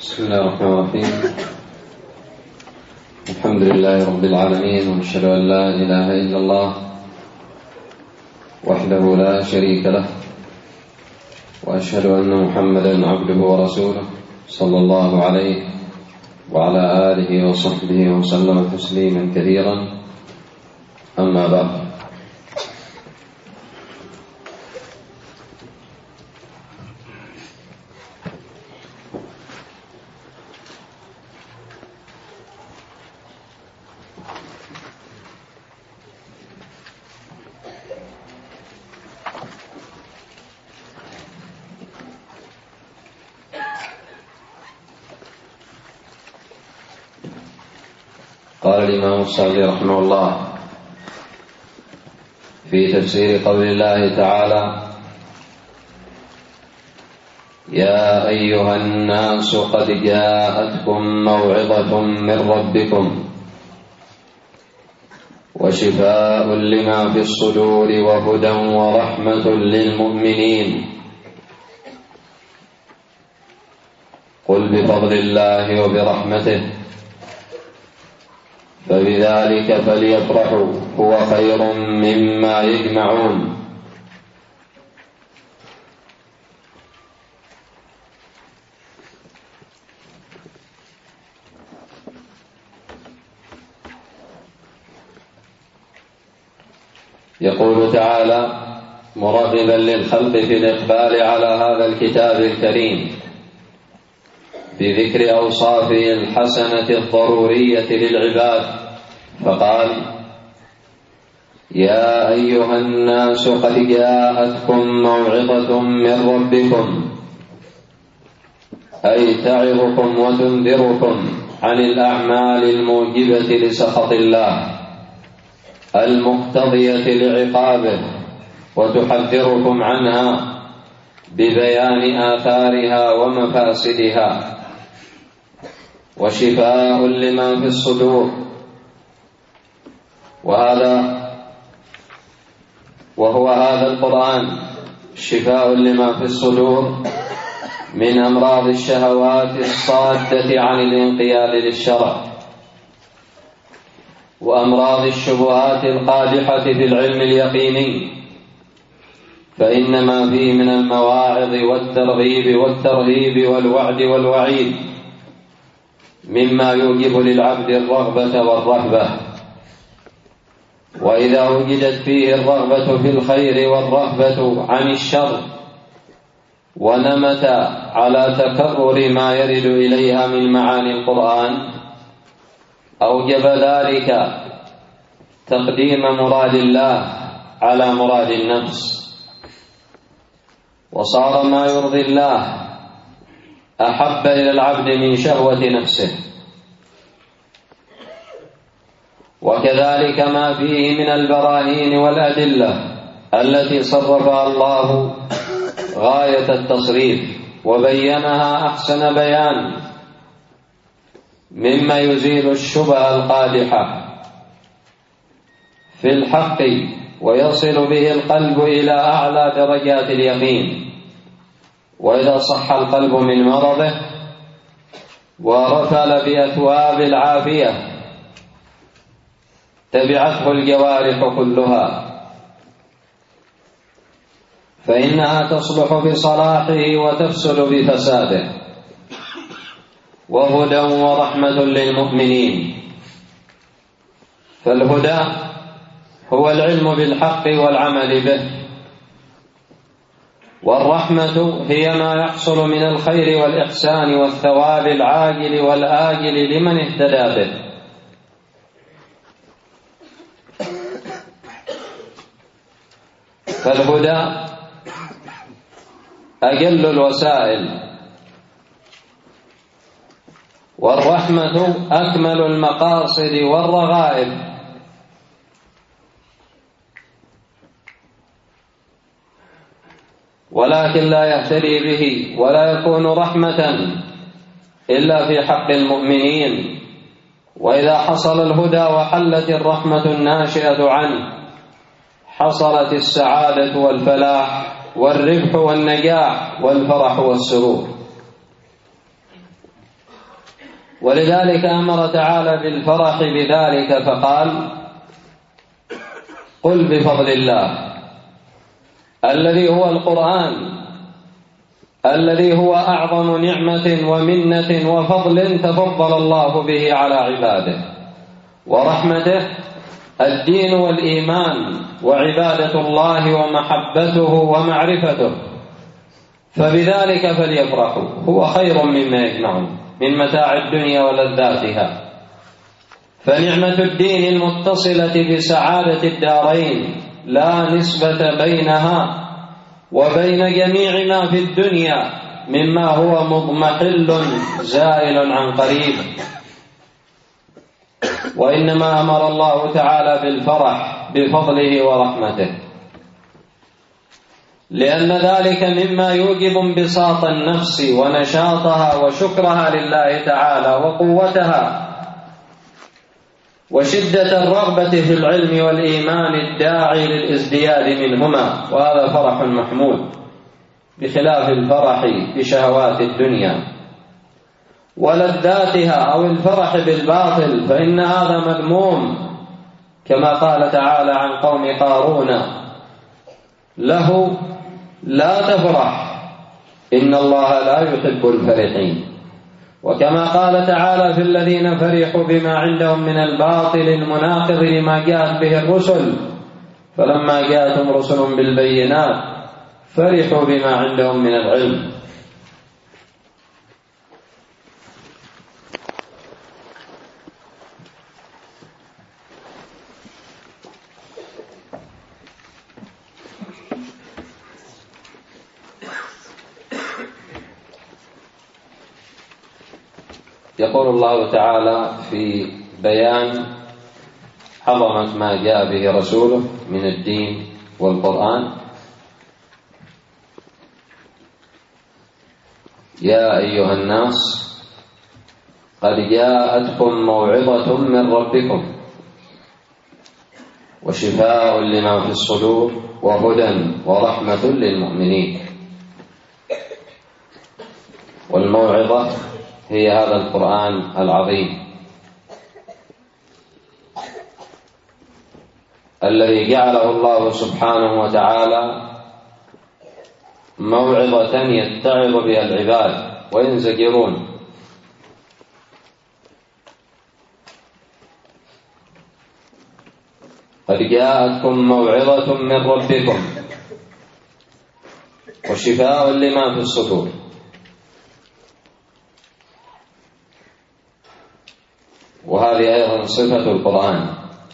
بسم الله الرحمن الرحيم. الحمد لله رب العالمين، وأشهد أن لا إله إلا الله وحده لا شريك له، وأشهد أن محمدا عبده ورسوله صلى الله عليه وعلى آله وصحبه وسلم تسليما كثيرا. أما بعد، قال الإمام السعدي رحمه الله في تفسير قول الله تعالى: يا أيها الناس قد جاءتكم موعظة من ربكم وشفاء لما في الصدور وهدى ورحمة للمؤمنين. قل بفضل الله وبرحمته فبذلك فليفرحوا هو خير مما يجمعون. يقول تعالى مرغبا للخلق في الإقبال على هذا الكتاب الكريم بذكر أوصافه الحسنة الضرورية للعباد، فقال: يا أيها الناس قد جاءتكم موعظة من ربكم، أي تعظكم وتنذركم عن الأعمال الموجبة لسخط الله المقتضية لعقابه، وتحذركم عنها ببيان آثارها ومفاسدها، وشفاء لما في الصدور. وهو هذا القرآن شفاء لما في الصدور من أمراض الشهوات الصادة عن الانقياد للشرع، وأمراض الشبهات القادحة في العلم اليقيني، فإن ما فيه من المواعظ والترغيب والترهيب والوعد والوعيد مما يوجب للعبد الرغبة والرهبة. وإذا وجدت فيه الرغبة في الخير والرهبة عن الشر ونمت على تكرر ما يرد إليها من معاني القرآن، أوجب ذلك تقديم مراد الله على مراد النفس، وصار ما يرضي الله أحب إلى العبد من شهوة نفسه. وكذلك ما فيه من البراهين والأدلة التي صرفها الله غاية التصريف وبينها أحسن بيان مما يزيل الشبهة القادحة في الحق ويصل به القلب إلى أعلى درجات اليقين. وإذا صح القلب من مرضه ورفل بأثواب العافية تبعته الجوارح كلها، فإنها تصلح بصلاحه وتفسد بفساده. وهدى ورحمة للمؤمنين، فالهدى هو العلم بالحق والعمل به، والرحمة هي ما يحصل من الخير والإحسان والثواب العاجل والآجل لمن اهتدى به. فالهدى أجل الوسائل، والرحمة أكمل المقاصد والرغائب. ولكن لا يهتدي به ولا يكون رحمة إلا في حق المؤمنين. وإذا حصل الهدى وحلت الرحمة الناشئة عنه حصلت السعادة والفلاح والربح والنجاح والفرح والسرور. ولذلك أمر تعالى بالفرح بذلك فقال: قل بفضل الله الذي هو القرآن، الذي هو أعظم نعمة ومنة وفضل تفضل الله به على عباده، ورحمته الدين والإيمان وعبادة الله ومحبته ومعرفته، فبذلك فليفرحوا، هو خير مما يجمعون من متاع الدنيا ولذاتها. فنعمة الدين المتصلة بسعادة الدارين لا نسبة بينها وبين جميع ما في الدنيا مما هو مضمحل زائل عن قريب، وإنما أمر الله تعالى بالفرح بفضله ورحمته، لأن ذلك مما يوجب انبساط النفس ونشاطها وشكرها لله تعالى وقوتها وشدة الرغبة في العلم والإيمان الداعي للازدياد منهما، وهذا فرح محمود بخلاف الفرح بشهوات الدنيا ولذاتها أو الفرح بالباطل، فإن هذا مذموم، كما قال تعالى عن قوم قارون له: لا تفرح إن الله لا يحب الفرحين. وكما قال تعالى في الذين فرحوا بما عندهم من الباطل المناقض لما جاءت به الرسل، فلما جاءتهم رسل بالبينات فرحوا بما عندهم من العلم. يقول الله تعالى في بيان عظمة ما جاء به رسوله من الدين والقرآن: يا أيها الناس قد جاءتكم موعظة من ربكم وشفاء لما في الصدور وهدى ورحمة للمؤمنين. والموعظة هي هذا القرآن العظيم الذي جعله الله سبحانه وتعالى موعظة يتعظ بها العباد وينزجرون. قد جاءتكم موعظة من ربكم وشفاء لما في الصدور. وهذه أيضا صفة القرآن،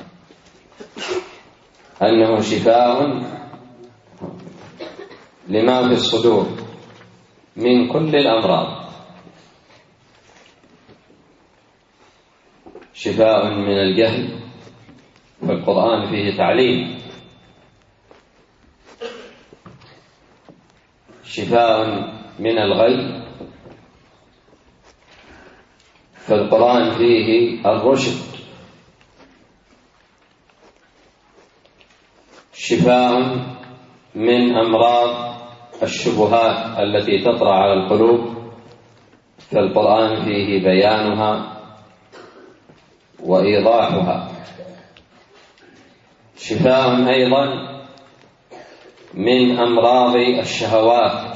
أنه شفاء لما في الصدور من كل الأمراض، شفاء من الجهل، فالقرآن فيه تعليم، شفاء من الغي، فالقرآن فيه الرشد، شفاء من أمراض الشبهات التي تطرأ على القلوب، فالقرآن فيه بيانها وإيضاحها، شفاء أيضا من أمراض الشهوات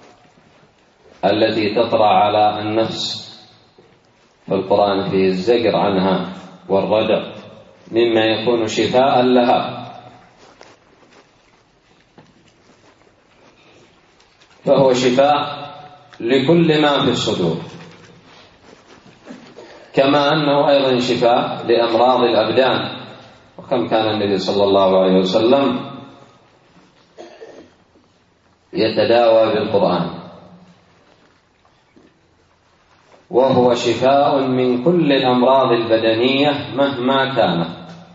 التي تطرأ على النفس، فالقرآن فيه الزجر عنها والردع مما يكون شفاء لها، فهو شفاء لكل ما في الصدور، كما أنه أيضا شفاء لأمراض الأبدان. وكم كان النبي صلى الله عليه وسلم يتداوى بالقرآن، وهو شفاء من كل الأمراض البدنية مهما كانت.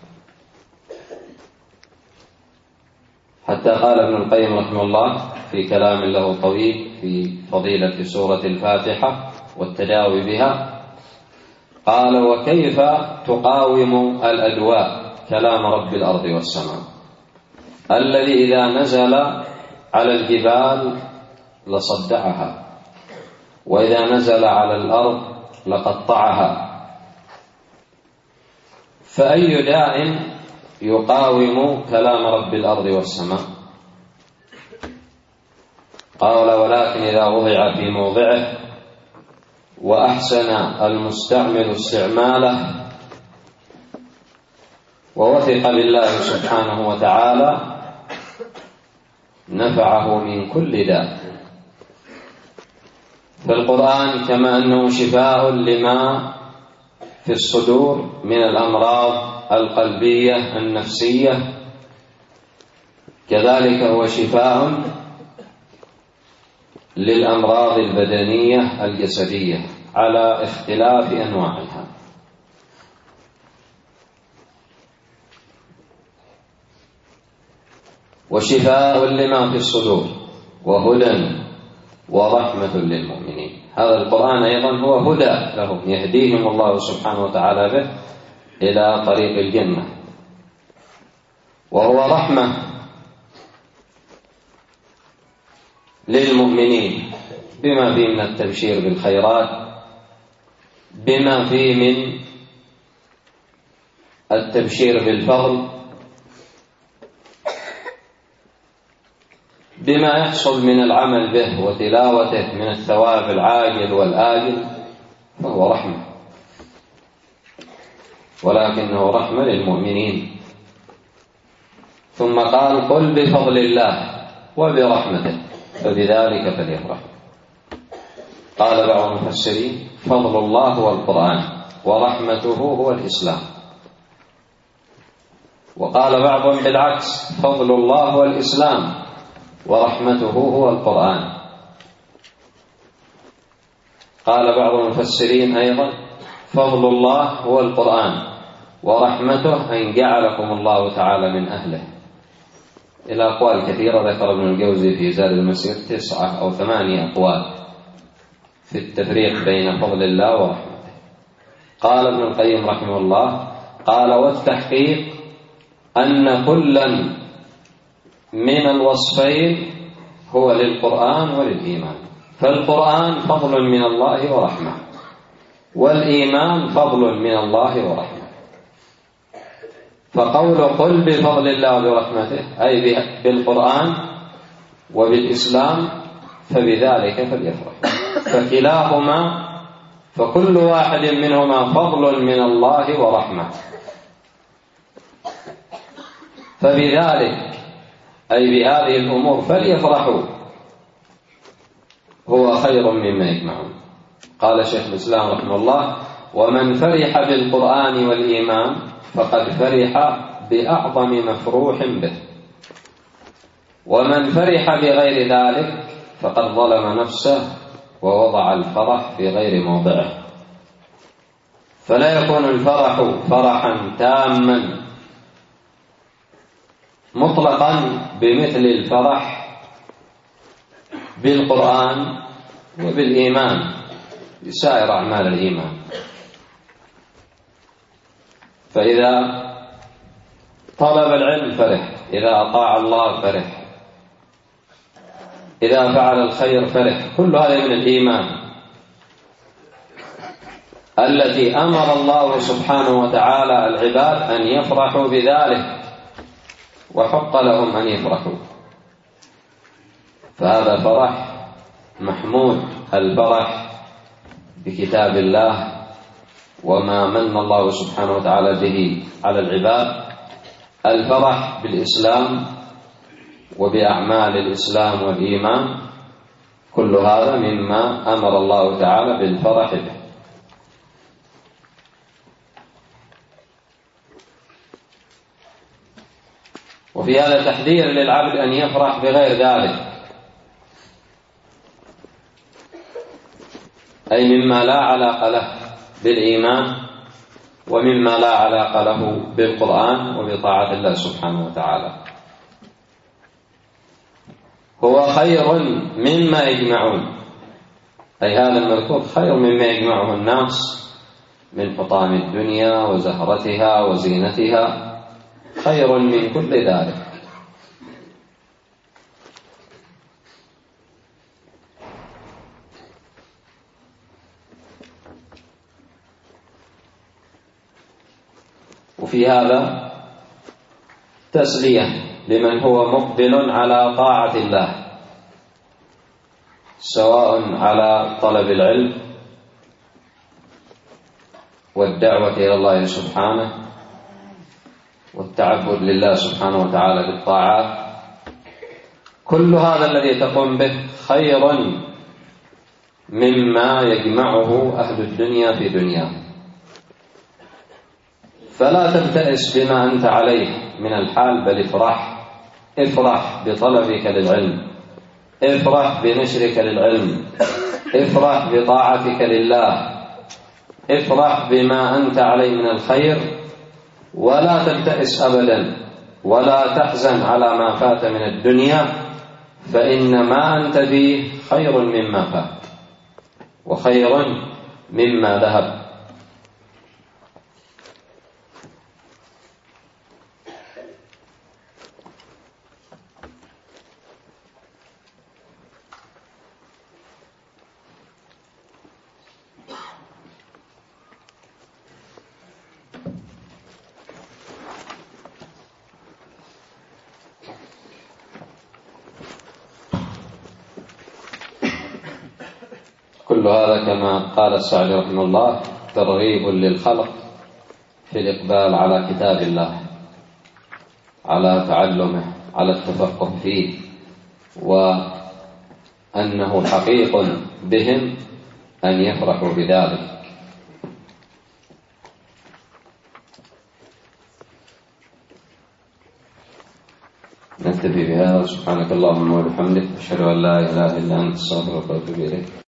حتى قال ابن القيم رحمه الله في كلام له طويل في فضيلة سورة الفاتحة والتداوي بها، قال: وكيف تقاوم الأدواء كلام رب الأرض والسماء الذي إذا نزل على الجبال لصدعها، وإذا نزل على الأرض لقطعها. فأي داء يقاوم كلام رب الأرض والسماء؟ قال: ولكن إذا وضع في موضعه وأحسن المستعمل استعماله ووثق بالله سبحانه وتعالى نفعه من كل داء. فالقرآن كما أنه شفاء لما في الصدور من الأمراض القلبية النفسية، كذلك هو شفاء للأمراض البدنية الجسدية على اختلاف أنواعها. وشفاء لما في الصدور وهدى ورحمة للمؤمنين. هذا القرآن أيضا هو هدى لهم، يهديهم الله سبحانه وتعالى به إلى طريق الجنة، وهو رحمة للمؤمنين بما فيه من التبشير بالخيرات، بما فيه من التبشير بالفضل، بما يحصل من العمل به وتلاوته من الثواب العاجل والآجل، فهو رحمة، ولكنه رحمة للمؤمنين. ثم قال: قل بفضل الله وبرحمته فبذلك فليفرحوا. قال بعض المفسرين: فضل الله هو القرآن ورحمته هو الإسلام. وقال بعضهم بالعكس: فضل الله هو الإسلام ورحمته هو القرآن. قال بعض المفسرين أيضا: فضل الله هو القرآن ورحمته أن جعلكم الله تعالى من أهله. إلى أقوال كثيرة ذكر ابن الجوزي في زاد المسير 9 أو 8 أقوال في التفريق بين فضل الله ورحمته. قال ابن القيم رحمه الله: قال: والتحقيق أن كلا من الوصفين هو للقرآن وللإيمان. فالقرآن فضل من الله ورحمة، والإيمان فضل من الله ورحمة. فقول قل بفضل الله وبرحمته أي بالقرآن وبالإسلام فبذلك فليفرح. فكلاهما فكل واحد منهما فضل من الله ورحمة، فبذلك أي بهذه الأمور فليفرحوا، هو خير مما يجمعون. قال شيخ الإسلام رحمه الله: ومن فرح بالقرآن والإيمان فقد فرح بأعظم مفروح به، ومن فرح بغير ذلك فقد ظلم نفسه ووضع الفرح في غير موضعه. فلا يكون الفرح فرحا تاما مطلقا بمثل الفرح بالقرآن وبالإيمان بسائر أعمال الإيمان. فإذا طلب العلم فرح، إذا أطاع الله فرح، إذا فعل الخير فرح. كل هذا من الإيمان التي أمر الله سبحانه وتعالى العباد أن يفرحوا بذلك، وحق لهم أن يفرحوا. فهذا فرح محمود، الفرح بكتاب الله وما من الله سبحانه وتعالى به على العباد، الفرح بالإسلام وبأعمال الإسلام والإيمان، كل هذا مما أمر الله تعالى بالفرح به. وفي هذا تحذير للعبد أن يفرح بغير ذلك، أي مما لا علاقة له بالإيمان ومما لا علاقة له بالقرآن وبطاعة الله سبحانه وتعالى. هو خير مما يجمعون، أي هذا المذكور خير مما يجمعه الناس من حطام الدنيا وزهرتها وزينتها، خير من كل ذلك. وفي هذا تسلية لمن هو مقبل على طاعة الله، سواء على طلب العلم والدعوة إلى الله سبحانه والتعبد لله سبحانه وتعالى بالطاعات. كل هذا الذي تقوم به خير مما يجمعه أهل الدنيا في دنيا. فلا تبتئس بما أنت عليه من الحال، بل افرح بطلبك للعلم، افرح بنشرك للعلم، افرح بطاعتك لله، افرح بما أنت عليه من الخير، ولا تبتئس أبدا، ولا تحزن على ما فات من الدنيا، فإن ما أنت فيه خير مما فات وخير مما ذهب. كل هذا كما قال السعدي رحمه الله ترغيب للخلق في الإقبال على كتاب الله، على تعلمه، على التفقه فيه، وأنه حقيق بهم أن يفرحوا بذلك. نكتفي بهذا. سبحانك اللهم وبحمدك، أشهد أن لا إله إلا أنت، أستغفرك وأتوب إليك.